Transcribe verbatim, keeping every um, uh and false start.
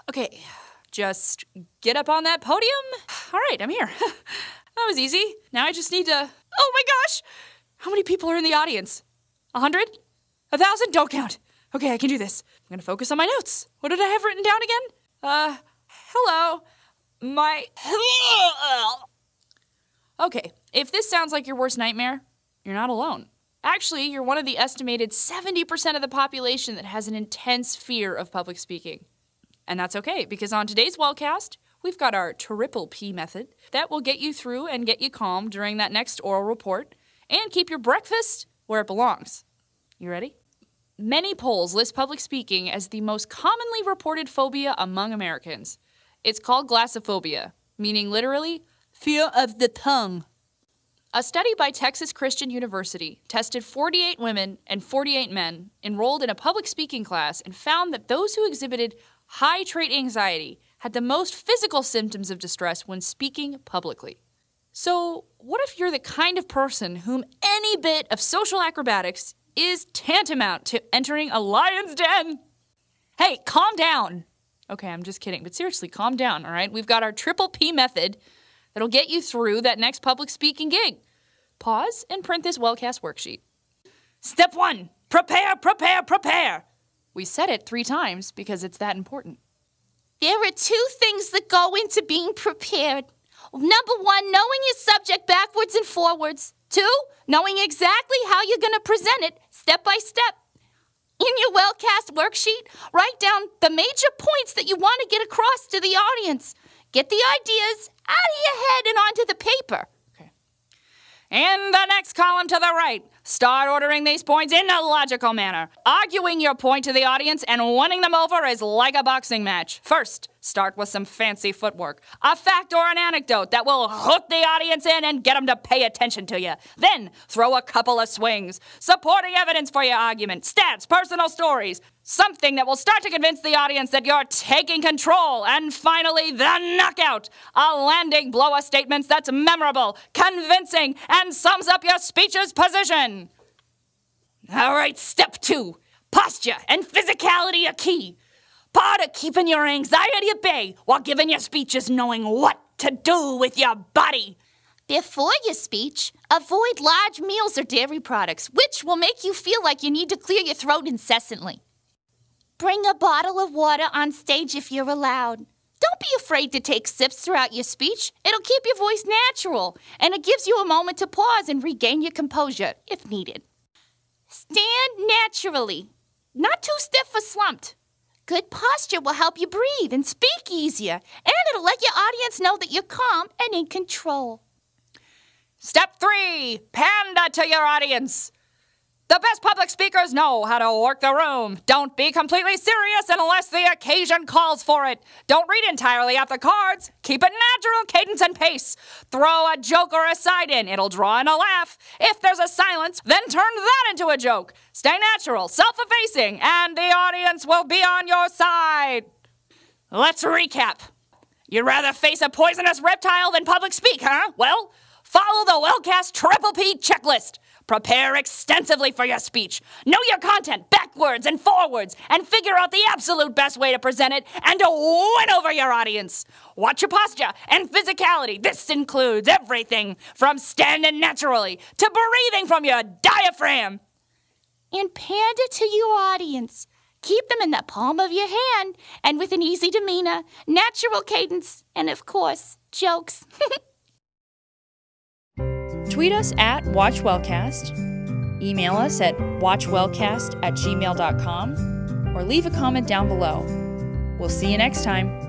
Okay, just get up on that podium. All right, I'm here. That was easy. Now I just need to... Oh my gosh! How many people are in the audience? A hundred? A thousand? Don't count. Okay, I can do this. I'm gonna focus on my notes. What did I have written down again? Uh, hello. My... Okay, if this sounds like your worst nightmare, you're not alone. Actually, you're one of the estimated seventy percent of the population that has an intense fear of public speaking. And that's okay, because on today's Wellcast, we've got our triple P method that will get you through and get you calm during that next oral report and keep your breakfast where it belongs. You ready? Many polls list public speaking as the most commonly reported phobia among Americans. It's called glossophobia, meaning literally, fear of the tongue. A study by Texas Christian University tested forty-eight women and forty-eight men enrolled in a public speaking class and found that those who exhibited high trait anxiety had the most physical symptoms of distress when speaking publicly. So, what if you're the kind of person whom any bit of social acrobatics is tantamount to entering a lion's den? Hey, calm down. Okay, I'm just kidding, but seriously, calm down, all right? We've got our triple P method that'll get you through that next public speaking gig. Pause and print this Wellcast worksheet. Step one, prepare, prepare, prepare. We said it three times because it's that important. There are two things that go into being prepared. Number one, knowing your subject backwards and forwards. Two, knowing exactly how you're going to present it step by step. In your Wellcast worksheet, write down the major points that you want to get across to the audience. Get the ideas out of your head and onto the paper. Okay. In the next column to the right, start ordering these points in a logical manner. Arguing your point to the audience and winning them over is like a boxing match. First, start with some fancy footwork, a fact or an anecdote that will hook the audience in and get them to pay attention to you. Then, throw a couple of swings, supporting evidence for your argument, stats, personal stories, something that will start to convince the audience that you're taking control. And finally, the knockout, a landing blow of statements that's memorable, convincing, and sums up your speech's position. All right, step two, posture and physicality are key. Part of keeping your anxiety at bay while giving your speech is knowing what to do with your body. Before your speech, avoid large meals or dairy products, which will make you feel like you need to clear your throat incessantly. Bring a bottle of water on stage if you're allowed. Don't be afraid to take sips throughout your speech. It'll keep your voice natural, and it gives you a moment to pause and regain your composure if needed. Stand naturally, not too stiff or slumped. Good posture will help you breathe and speak easier, and it'll let your audience know that you're calm and in control. Step three, pander to your audience. The best public speakers know how to work the room. Don't be completely serious unless the occasion calls for it. Don't read entirely off the cards. Keep it natural, cadence and pace. Throw a joke or a side in. It'll draw in a laugh. If there's a silence, then turn that into a joke. Stay natural, self-effacing, and the audience will be on your side. Let's recap. You'd rather face a poisonous reptile than public speak, huh? Well, follow the Wellcast Triple P checklist. Prepare extensively for your speech. Know your content backwards and forwards, and figure out the absolute best way to present it and to win over your audience. Watch your posture and physicality. This includes everything from standing naturally to breathing from your diaphragm. And pander to your audience. Keep them in the palm of your hand and with an easy demeanor, natural cadence, and of course, jokes. Tweet us at WatchWellcast, email us at watchwellcast at gmail dot com, or leave a comment down below. We'll see you next time.